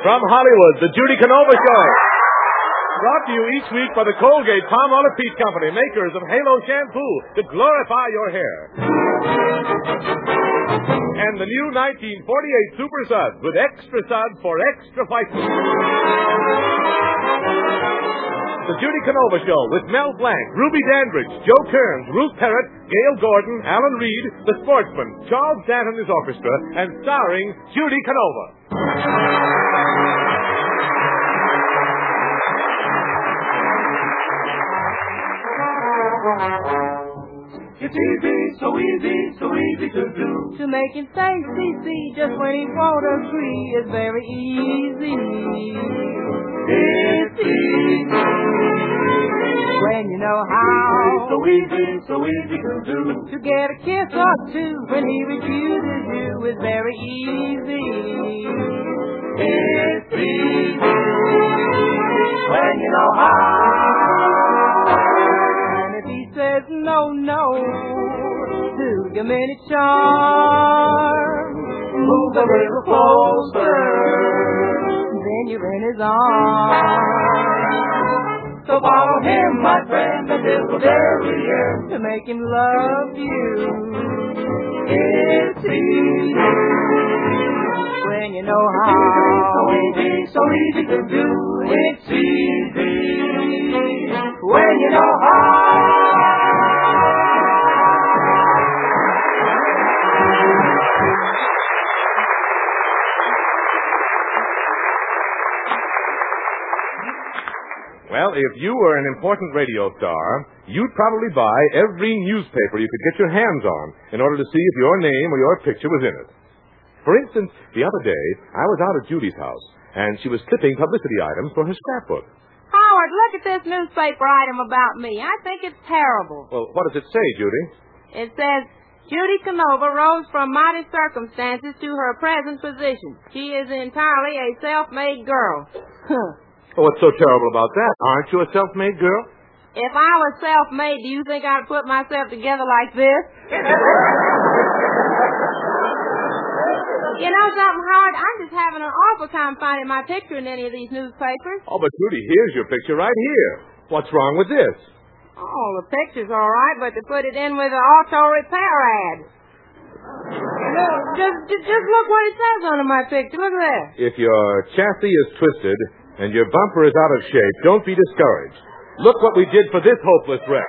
From Hollywood, the Judy Canova Show. Brought to you each week by the Colgate Palmolive Peach Company, makers of Halo Shampoo to glorify your hair. And the new 1948 Super Suds with extra suds for extra whiteness. The Judy Canova Show with Mel Blanc, Ruby Dandridge, Joe Kearns, Ruth Perrott, Gail Gordon, Alan Reed, The Sportsman, Charles Dant and his orchestra, and starring Judy Canova. It's easy, so easy to do. To make him say CC just when he won't agree is very easy. It's easy. When you know how. So easy to do. To get a kiss or two when he refuses you is very easy. It's easy. When you know how. And if he says no, to your many charms, move a little closer. Then you're in his arms. So follow him, my friend, until the very end, to make him love you. It's easy. When you know how. So easy to do. It's easy. When you know how. Well, if you were an important radio star, you'd probably buy every newspaper you could get your hands on in order to see if your name or your picture was in it. For instance, the other day, I was out at Judy's house, and she was clipping publicity items for her scrapbook. Howard, look at this newspaper item about me. I think it's terrible. Well, what does it say, Judy? It says, Judy Canova rose from mighty circumstances to her present position. She is entirely a self-made girl. Well, what's so terrible about that? Aren't you a self-made girl? If I was self-made, do you think I'd put myself together like this? You know something, Howard? I'm just having an awful time finding my picture in any of these newspapers. Oh, but Judy, here's your picture right here. What's wrong with this? Oh, the picture's all right, but they put it in with an auto repair ad. Look, just look what it says on my picture. Look at that. If your chassis is twisted and your bumper is out of shape, don't be discouraged. Look what we did for this hopeless wreck.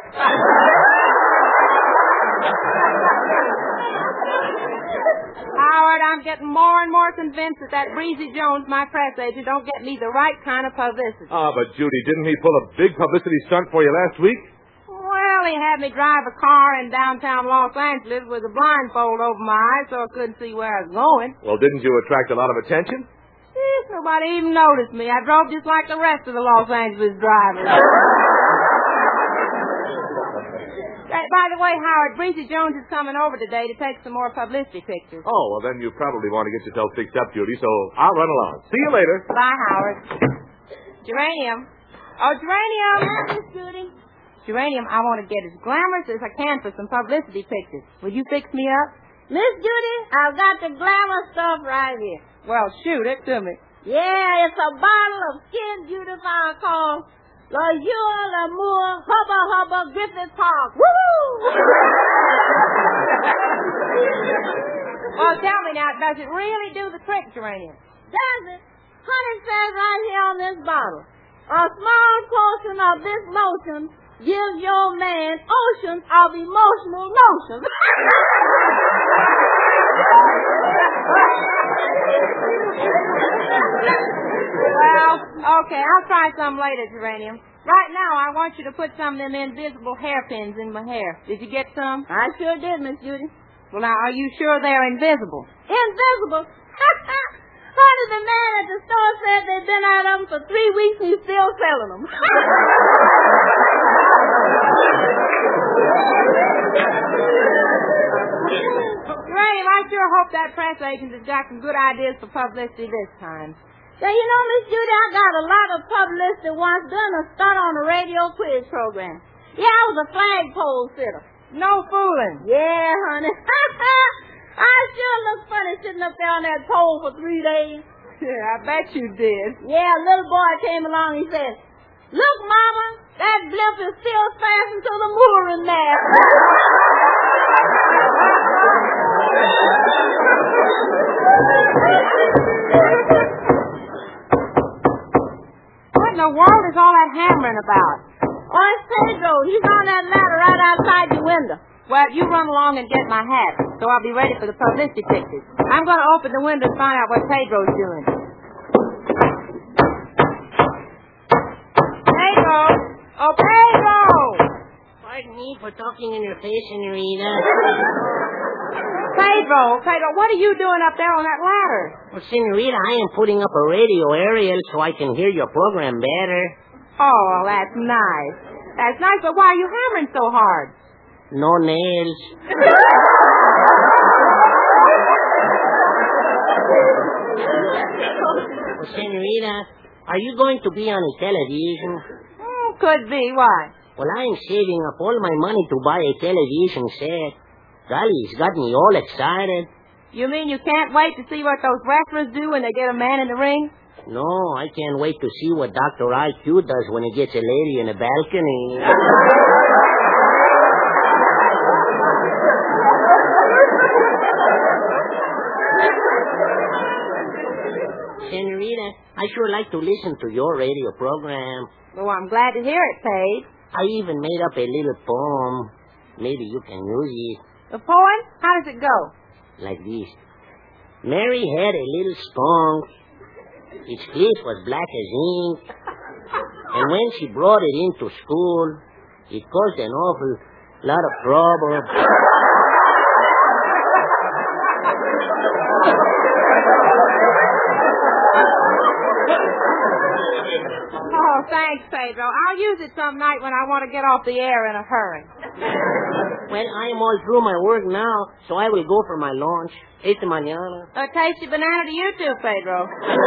Howard, I'm getting more and more convinced that Breezy Jones, my press agent, don't get me the right kind of publicity. Ah, but Judy, didn't he pull a big publicity stunt for you last week? Well, he had me drive a car in downtown Los Angeles with a blindfold over my eyes so I couldn't see where I was going. Well, didn't you attract a lot of attention? Nobody even noticed me. I drove just like the rest of the Los Angeles drivers. By the way, Howard, Breezy Jones is coming over today to take some more publicity pictures. Oh, well, then you probably want to get yourself fixed up, Judy, so I'll run along. See you later. Bye, Howard. Geranium. Oh, Geranium. Yes, Judy. Geranium, I want to get as glamorous as I can for some publicity pictures. Will you fix me up? Miss Judy, I've got the glamour stuff right here. Well, shoot it to me. Yeah, it's a bottle of skin beautifier called L'Azur L'Amour Hubba Hubba Griffith Park. Woo-hoo! Well, tell me now, does it really do the trick, Geranium? Does it? Honey says right here on this bottle, a small portion of this lotion gives your man oceans of emotional notions. Well, okay, I'll try some later, Geranium. Right now, I want you to put some of them invisible hairpins in my hair. Did you get some? I sure did, Miss Judy. Well, now, are you sure they're invisible? Invisible? Honey, the man at the store said they'd been at them for 3 weeks and he's still selling them. Geranium, I sure hope that press agent has got some good ideas for publicity this time. Say, you know, Miss Judy, I got a lot of publicity once doing a stunt on a radio quiz program. Yeah, I was a flagpole sitter. No fooling. Yeah, honey. I sure look funny sitting up there on that pole for 3 days. Yeah, I bet you did. Yeah, a little boy came along. He said, "Look, Mama, that blimp is still fastened to the mooring mast." What in the world is all that hammering about? Oh, it's Pedro. He's on that ladder right outside the window. Well, you run along and get my hat, so I'll be ready for the publicity pictures. I'm going to open the window and find out what Pedro's doing. Pedro! Oh, Pedro! Pardon me for talking in your face, Senorita. Pedro, what are you doing up there on that ladder? Well, Senorita, I am putting up a radio aerial so I can hear your program better. Oh, well, that's nice. That's nice, but why are you hammering so hard? No nails. Well, Senorita, are you going to be on the television? Could be. Why? Well, I am saving up all my money to buy a television set. Golly, it's got me all excited. You mean you can't wait to see what those wrestlers do when they get a man in the ring? No, I can't wait to see what Dr. IQ does when he gets a lady in a balcony. Senorita, I sure like to listen to your radio program. Well, I'm glad to hear it, Paige. I even made up a little poem. Maybe you can use it. The poem? How does it go? Like this. Mary had a little skunk. Its fleece was black as ink. And when she brought it into school, it caused an awful lot of trouble. Oh, thanks, Pedro. I'll use it some night when I want to get off the air in a hurry. Well, I am all through my work now, so I will go for my lunch. Esta mañana. A tasty banana to you too, Pedro.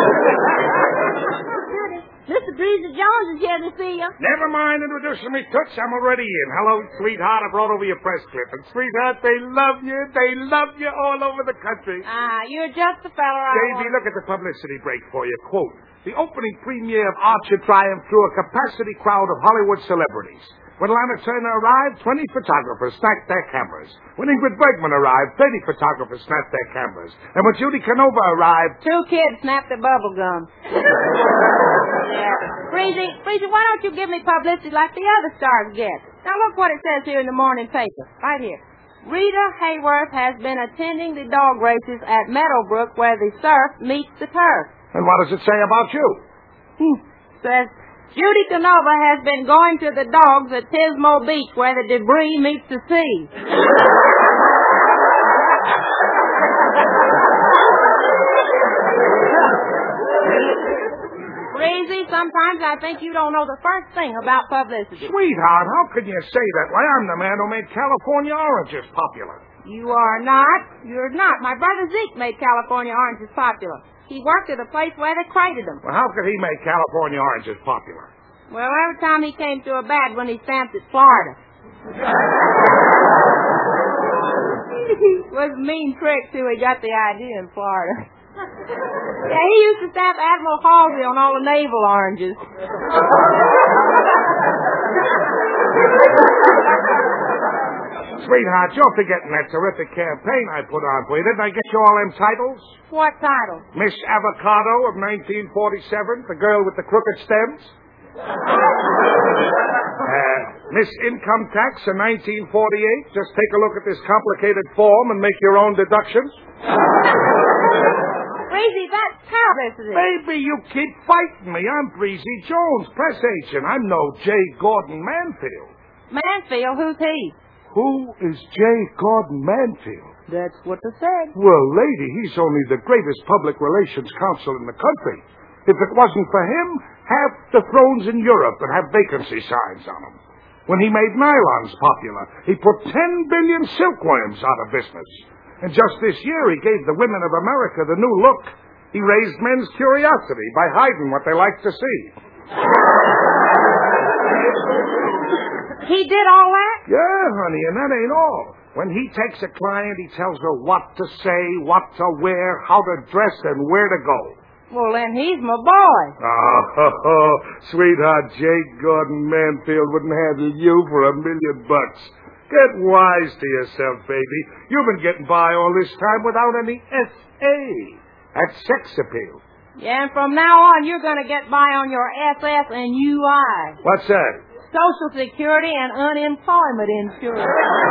Mr. Breezy Jones is here to see you. Never mind introducing me, Toots. I'm already in. Hello, sweetheart. I brought over your press clip. And, sweetheart, they love you. They love you all over the country. You're just the fella I Davy, look at the publicity break for you. Quote, the opening premiere of Archer triumphed through a capacity crowd of Hollywood celebrities. When Lana Turner arrived, 20 photographers snapped their cameras. When Ingrid Bergman arrived, 30 photographers snapped their cameras. And when Judy Canova arrived... 2 kids snapped their bubble gum. Yeah. Breezy, why don't you give me publicity like the other stars get? Now look what it says here in the morning paper. Right here. Rita Hayworth has been attending the dog races at Meadowbrook where the surf meets the turf. And what does it say about you? Says... Judy Canova has been going to the dogs at Tismo Beach where the debris meets the sea. Breezy, sometimes I think you don't know the first thing about publicity. Sweetheart, how can you say that? Why, I'm the man who made California oranges popular. You are not. You're not. My brother Zeke made California oranges popular. He worked at a place where they crated them. Well, how could he make California oranges popular? Well, every time he came to a bad one, he stamped it Florida. It was a mean trick, too. He got the idea in Florida. Yeah, he used to stamp Admiral Halsey on all the naval oranges. Sweetheart, you're forgetting that terrific campaign I put on for you. Didn't I get you all them titles? What title? Miss Avocado of 1947, the girl with the crooked stems. Miss Income Tax of 1948, just take a look at this complicated form and make your own deductions. Breezy, that's publicity. Baby, you keep fighting me. I'm Breezy Jones, press agent. I'm no J. Gordon Manfield. Manfield? Who's he? Who is J. Gordon Manfield? That's what they said. Well, lady, he's only the greatest public relations counsel in the country. If it wasn't for him, half the thrones in Europe would have vacancy signs on them. When he made nylons popular, he put 10 billion silkworms out of business. And just this year, he gave the women of America the new look. He raised men's curiosity by hiding what they like to see. He did all that? Yeah, honey, and that ain't all. When he takes a client, he tells her what to say, what to wear, how to dress, and where to go. Well, then he's my boy. Oh, sweetheart, Jake Gordon Manfield wouldn't handle you for $1 million. Get wise to yourself, baby. You've been getting by all this time without any S.A. That's sex appeal. Yeah, and from now on, you're going to get by on your SS and UI. What's that? Social Security and unemployment insurance.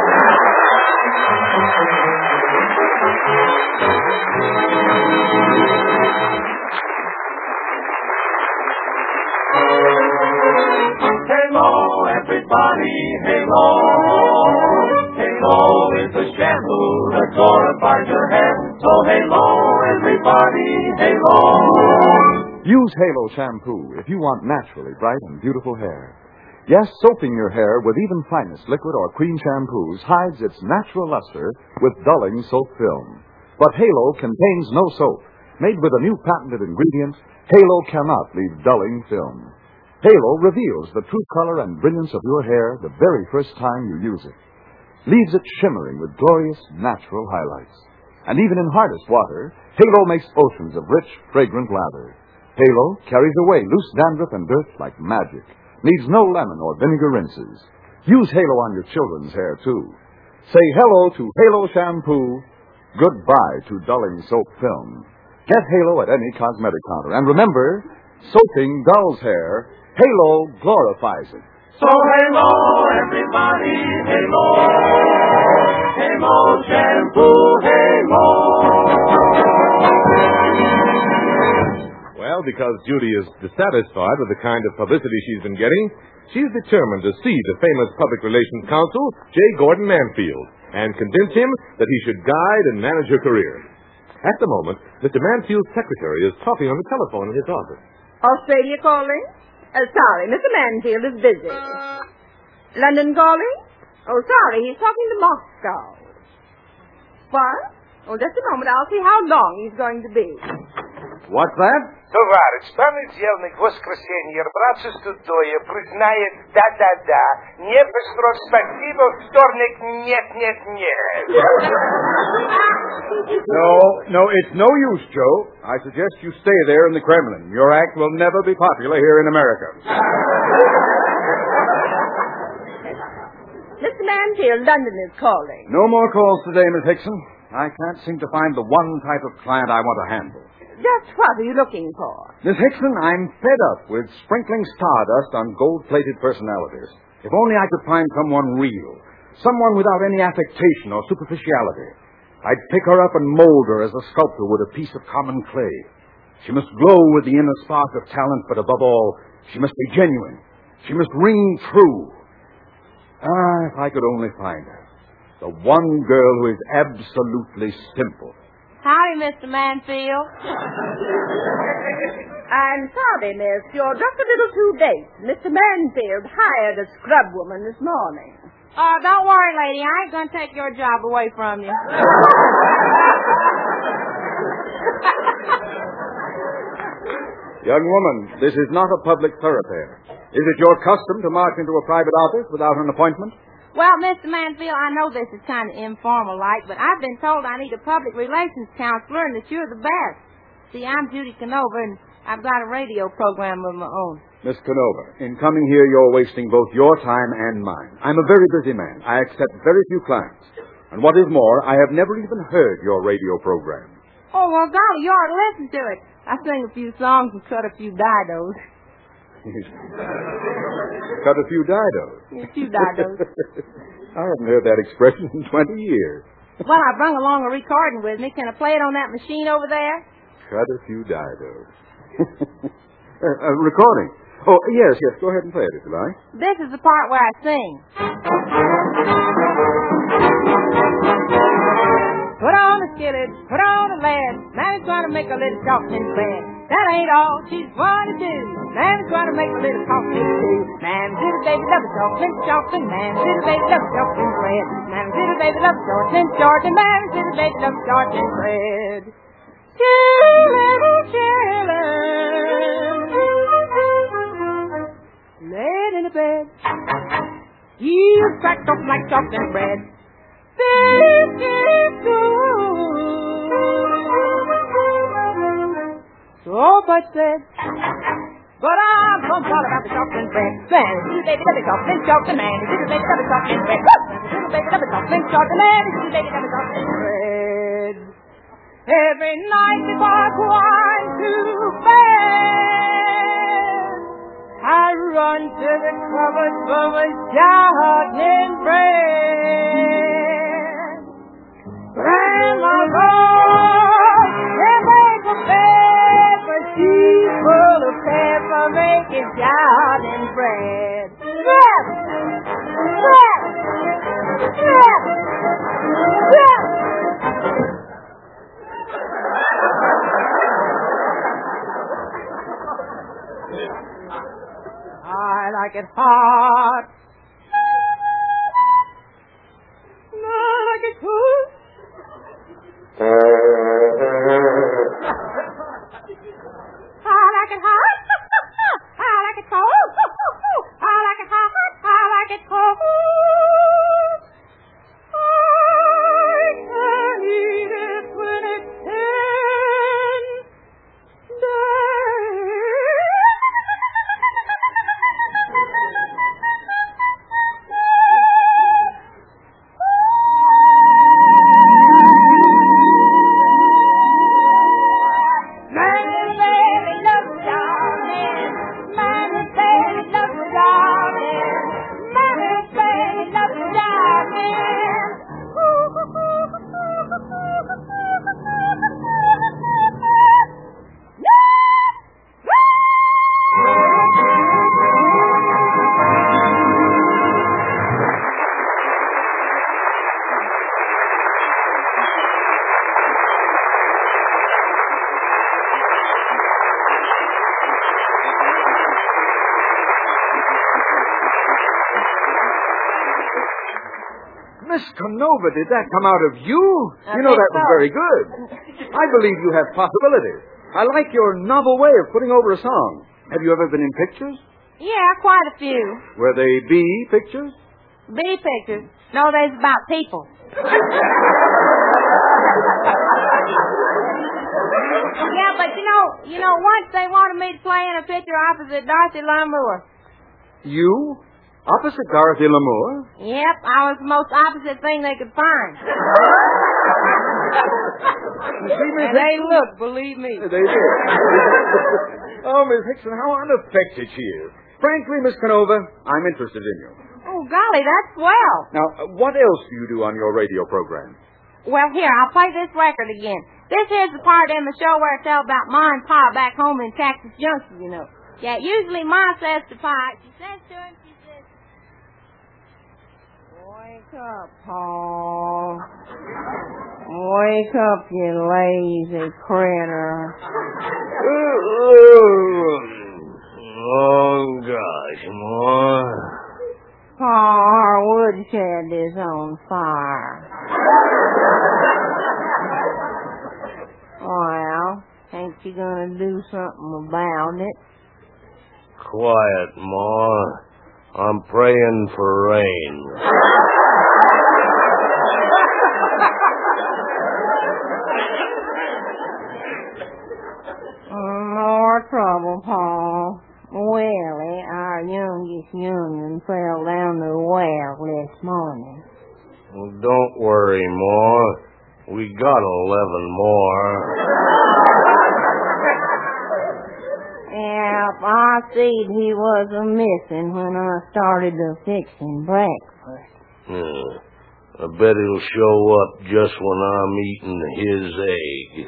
Halo, everybody, Halo. Halo is the shampoo that glorifies your hair. So Halo, everybody, Halo. Use Halo shampoo if you want naturally bright and beautiful hair. Yes, soaping your hair with even finest liquid or cream shampoos hides its natural luster with dulling soap film. But Halo contains no soap. Made with a new patented ingredient, Halo cannot leave dulling film. Halo reveals the true color and brilliance of your hair the very first time you use it. Leaves it shimmering with glorious natural highlights. And even in hardest water, Halo makes oceans of rich, fragrant lather. Halo carries away loose dandruff and dirt like magic. Needs no lemon or vinegar rinses. Use Halo on your children's hair, too. Say hello to Halo shampoo. Goodbye to dulling soap film. Get Halo at any cosmetic counter. And remember, soaping dulls hair. Halo glorifies it. So Halo, everybody, Halo. Halo shampoo, Halo. Well, because Judy is dissatisfied with the kind of publicity she's been getting, she's determined to see the famous public relations counsel, J. Gordon Manfield, and convince him that he should guide and manage her career. At the moment, Mr. Manfield's secretary is talking on the telephone in his office. Australia calling? Sorry, Mr. Manfield is busy. London calling? Oh, sorry, he's talking to Moscow. What? Oh, just a moment. I'll see how long he's going to be. What's that? Товарищ, понедельник, воскресенье, брачествуя, признает да-да-да, не перспектива, вторник, нет. No, it's no use, Joe. I suggest you stay there in the Kremlin. Your act will never be popular here in America. Mr. Manfield, London is calling. No more calls today, Miss Hickson. I can't seem to find the one type of client I want to handle. Just what are you looking for? Miss Hickson, I'm fed up with sprinkling stardust on gold-plated personalities. If only I could find someone real, someone without any affectation or superficiality. I'd pick her up and mold her as a sculptor would a piece of common clay. She must glow with the inner spark of talent, but above all, she must be genuine. She must ring true. If I could only find her. The one girl who is absolutely simple. Howdy, Mr. Manfield. I'm sorry, miss. You're just a little too late. Mr. Manfield hired a scrub woman this morning. Oh, don't worry, lady. I ain't going to take your job away from you. Young woman, this is not a public thoroughfare. Is it your custom to march into a private office without an appointment? Well, Mr. Manfield, I know this is kind of informal-like, but I've been told I need a public relations counselor and that you're the best. See, I'm Judy Canova, and I've got a radio program of my own. Miss Canova, in coming here, you're wasting both your time and mine. I'm a very busy man. I accept very few clients. And what is more, I have never even heard your radio program. Oh, well, golly, you ought to listen to it. I sing a few songs and cut a few didos. Cut a few didos. A few didos. I haven't heard that expression in 20 years. Well, I brung along a recording with me. Can I play it on that machine over there? Cut a few didos. Recording. Oh, yes. Go ahead and play it if you like. This is the part where I sing. Put on a skillet, put on a lead. Mammy's trying to make a little chocolate bread. That ain't all she's going to do. Mammy's trying to make a little coffee too. Mammy's little baby loves chocolate. Mammy's little baby loves chocolate bread. Mammy's little baby loves chocolate. Mammy's little baby loves chocolate bread. Two little children laid in a bed. You cracked up like chocolate bread. so much said. But I'm gonna talk about the chocolate bread. Man, little baby, love the chocolate chocolate man. Little baby, love the chocolate bread. Little baby, love the chocolate chocolate man. Little baby, love the chocolate bread. Every night before going to bed, I run to the cupboard for my chocolate bread. Grandma goes, they make a bed, but she's full of pepper, making chocolate bread. Yes! Yes! Yes! Yes! I like it hot. I like it cool. I like it hot. I like it cold. I like it hot. I like it cold. I can eat it when it's Miss Canova, did that come out of you? You know, that was very good. I believe you have possibilities. I like your novel way of putting over a song. Have you ever been in pictures? Yeah, quite a few. Were they bee pictures? Bee pictures? No, they's about people. Yeah, but you know, once they wanted me to play in a picture opposite Dorothy Lamour. You? Opposite Dorothy Lamour? Yep, I was the most opposite thing they could find. And they look, believe me. They did. Oh, Miss Hickson, how unaffected she is. Frankly, Miss Canova, I'm interested in you. Oh, golly, that's swell. Now, what else do you do on your radio program? Well, here, I'll play this record again. This here's the part in the show where it's all about Ma and Pa back home in Cactus Junction, you know. Yeah, usually Ma says to Pa, she says to him, she says, "Wake up, Pa. Wake up, you lazy critter." Oh, gosh, Ma. Pa, our woodshed is on fire. Well, ain't you gonna do something about it? Quiet, Ma. I'm praying for rain. More trouble, Pa. Willie, our youngest young'un, fell down the well this morning. Well, don't worry, Ma. We got 11 more. Yep, I seed he was a-missing when I started fixing breakfast. I bet he'll show up just when I'm eating his egg.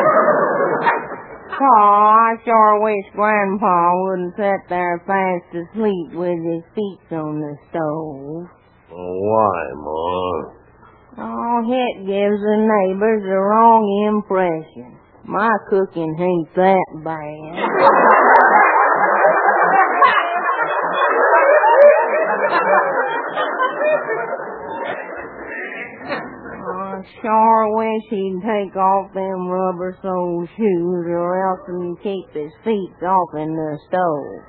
Pa, I sure wish Grandpa wouldn't sit there fast asleep with his feet on the stove. Why, Ma? Oh, it gives the neighbors the wrong impression. My cooking ain't that bad. I sure wish he'd take off them rubber-soled shoes or else he'd keep his feet off in the stove.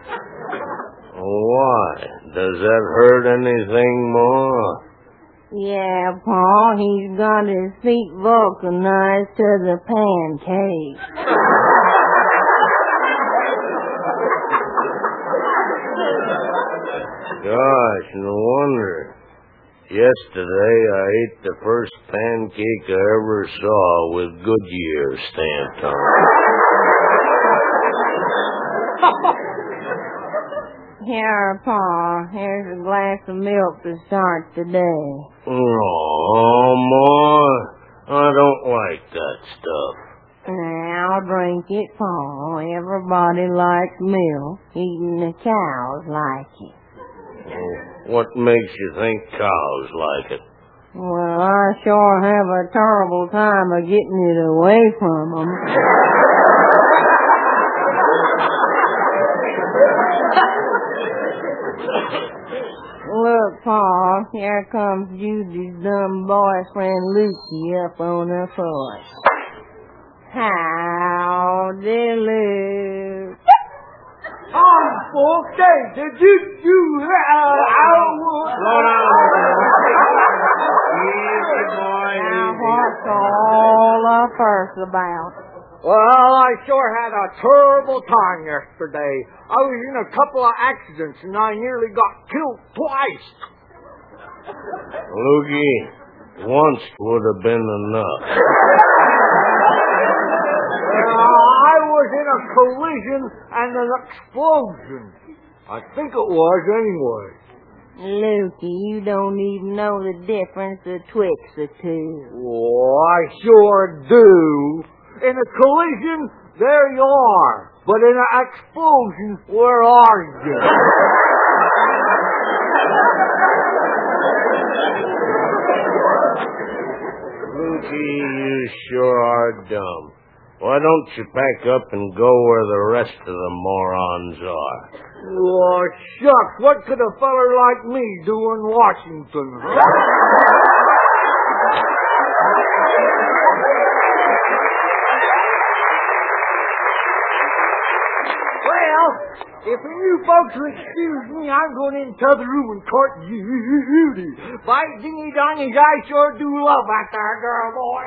Why? Does that hurt anything, Ma? Yeah, Pa, he's got his feet vulcanized to the pancake. Gosh, no wonder. Yesterday I ate the first pancake I ever saw with Goodyear stamped on it. Here, Pa, here's a glass of milk to start the day. Oh, Ma, I don't like that stuff. Now, drink it, Pa. Everybody likes milk. Even the cows like it. What makes you think cows like it? Well, I sure have a terrible time of getting it away from them. Look, Pa, here comes Judy's dumb boyfriend Lukey up on the porch. Howdy, Luke. Uncle Dave, did you Slow down. Easy, boy, Now, easy. what's all the fuss about? Well, I sure had a terrible time yesterday. I was in a couple of accidents and I nearly got killed twice. Lukey, once would have been enough. I was in a collision and an explosion. I think it was anyway. Lukey, you don't even know the difference betwixt the two. Oh, I sure do. In a collision, there you are. But in an explosion, where are you? Lukey, you sure are dumb. Why don't you pack up and go where the rest of the morons are? Oh, shucks, what could a feller like me do in Washington, huh? Well, if you folks will excuse me, I'm going into the room and court Judy. By dingy dongies, I sure do love that there girl, boy.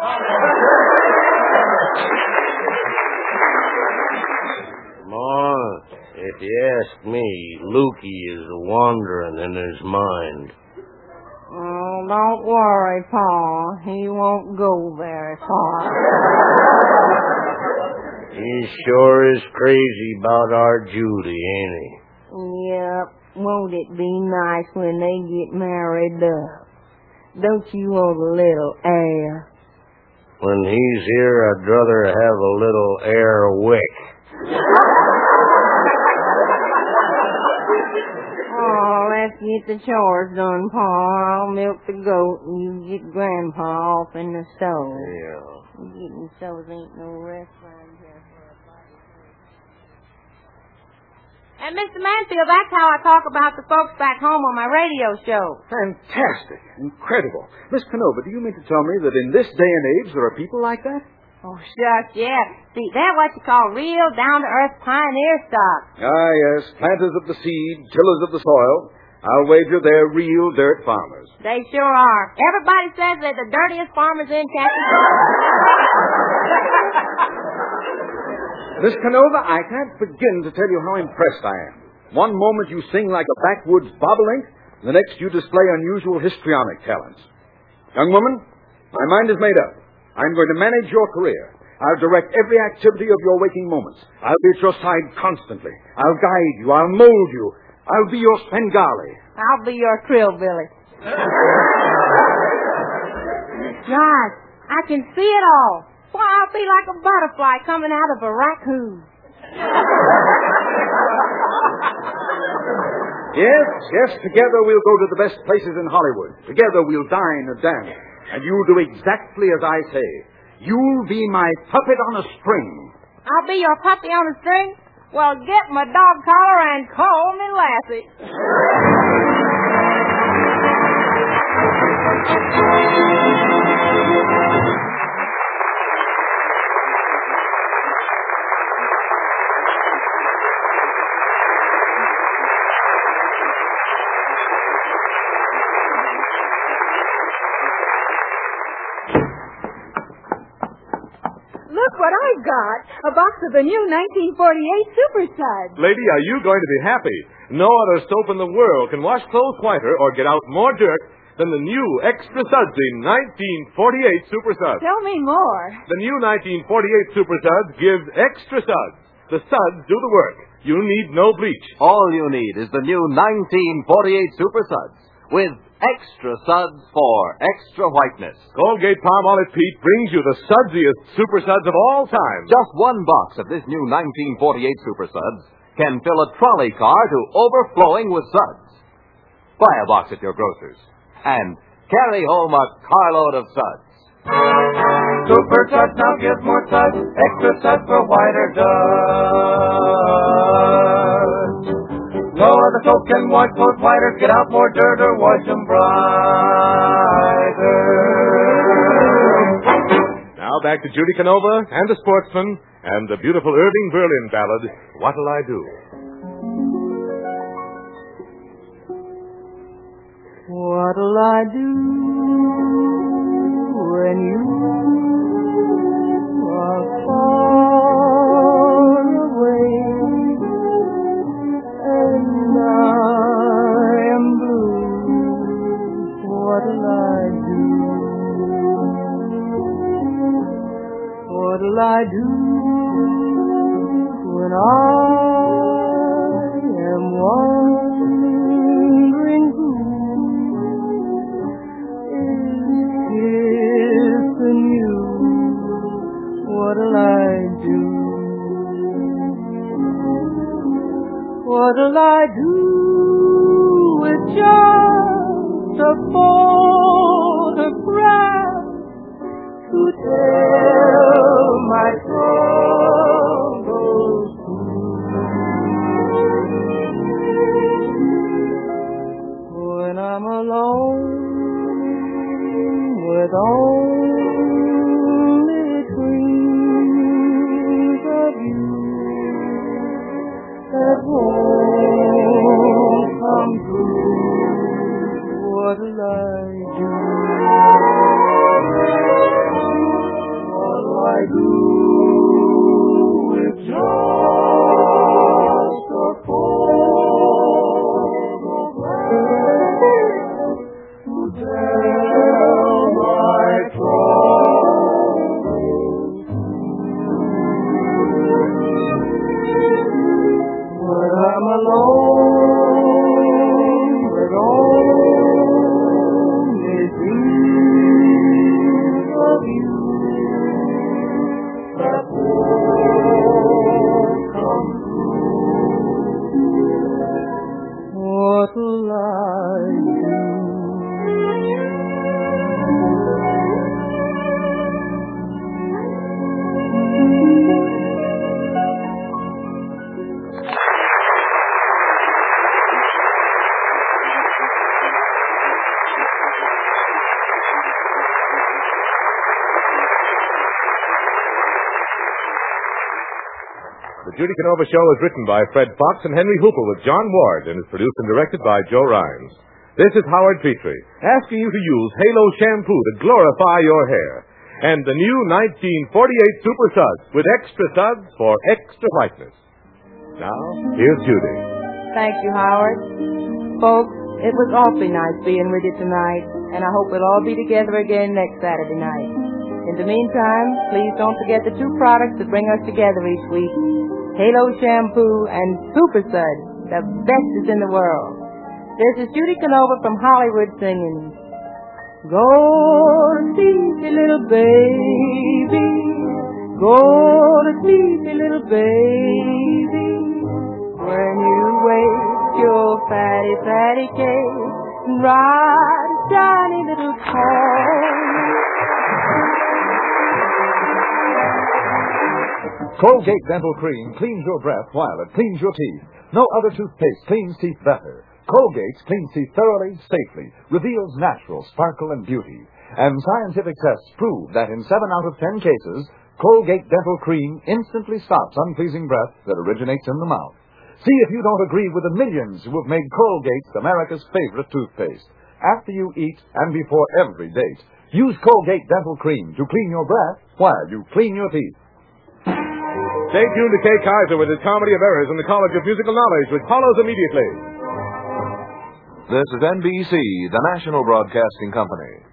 Ma, if you ask me, Lukey is wandering in his mind. Oh, don't worry, Pa. He won't go very far. He sure is crazy about our Judy, ain't he? Yep. Won't it be nice when they get married up? Don't you want a little air? When he's here, I'd rather have a little air wick. Oh, let's get the chores done, Pa. I'll milk the goat and you get Grandpa off in the stove. Yeah. Getting stoves ain't no rest around here for a body. And Mr. Mansfield, that's how I talk about the folks back home on my radio show. Fantastic. Incredible. Miss Canova, do you mean to tell me that in this day and age there are people like that? Oh, shucks, yeah. See, they're what you call real down-to-earth pioneer stock. Ah, yes. Planters of the seed, tillers of the soil. I'll wager they're real dirt farmers. They sure are. Everybody says they're the dirtiest farmers in Texas. Miss Canova, I can't begin to tell you how impressed I am. One moment you sing like a backwoods bobolink, the next you display unusual histrionic talents. Young woman, my mind is made up. I'm going to manage your career. I'll direct every activity of your waking moments. I'll be at your side constantly. I'll guide you. I'll mold you. I'll be your Svengali. I'll be your Trillbilly. Gosh, I can see it all. Why, I'll be like a butterfly coming out of a raccoon. Yes, together we'll go to the best places in Hollywood. Together we'll dine and dance. And you'll do exactly as I say. You'll be my puppet on a string. I'll be your puppy on a string? Well, get my dog collar and call me Lassie. Look what I've got a box of the new 1948 Super Suds. Lady, are you going to be happy? No other soap in the world can wash clothes whiter or get out more dirt than the new Extra Sudsy 1948 Super Suds. Tell me more. The new 1948 Super Suds gives extra suds. The suds do the work. You need no bleach. All you need is the new 1948 Super Suds with extra suds for extra whiteness. Colgate Palmolive Pete brings you the sudsiest Super Suds of all time. Just one box of this new 1948 Super Suds can fill a trolley car to overflowing with suds. Buy a box at your grocer's and carry home a carload of suds. Super Suds now give more suds, extra suds for whiter duds. No other soap can wash clothes whiter, get out more dirt, or wash them brighter. Now back to Judy Canova and the Sportsman and the beautiful Irving Berlin ballad, What'll I Do? What'll I do when you are far away and I am blue? What'll I do? What'll I do when I am wondering who kissing you? What'll I do? What'll I do with just a photograph to tell my troubles to? When I'm alone with only dreams of you that won't come true, what'll I do? What'll I do with just a photograph to tell my troubles? When I'm alone with only dreams of you that won't come true, what'll I do? The Judy Canova Show is written by Fred Fox and Henry Hooper with John Ward and is produced and directed by Joe Rhymes. This is Howard Petrie, asking you to use Halo shampoo to glorify your hair. And the new 1948 Super Suds with extra suds for extra whiteness. Now, here's Judy. Thank you, Howard. Folks, it was awfully nice being with you tonight, and I hope we'll all be together again next Saturday night. In the meantime, please don't forget the two products that bring us together each week, Halo Shampoo and Super Suds, the bestest in the world. This is Judy Canova from Hollywood singing, go to sleep, little baby, go to sleep, little baby, when you wake your fatty, fatty cake, and ride a shiny little pony. Colgate Dental Cream cleans your breath while it cleans your teeth. No other toothpaste cleans teeth better. Colgate's cleans teeth thoroughly, safely, reveals natural sparkle and beauty. And scientific tests prove that in 7 out of 10 cases, Colgate Dental Cream instantly stops unpleasing breath that originates in the mouth. See if you don't agree with the millions who have made Colgate America's favorite toothpaste. After you eat and before every date, use Colgate Dental Cream to clean your breath while you clean your teeth. Stay tuned to Kay Kaiser with his Comedy of Errors in the College of Musical Knowledge, which follows immediately. This is NBC, the national broadcasting company.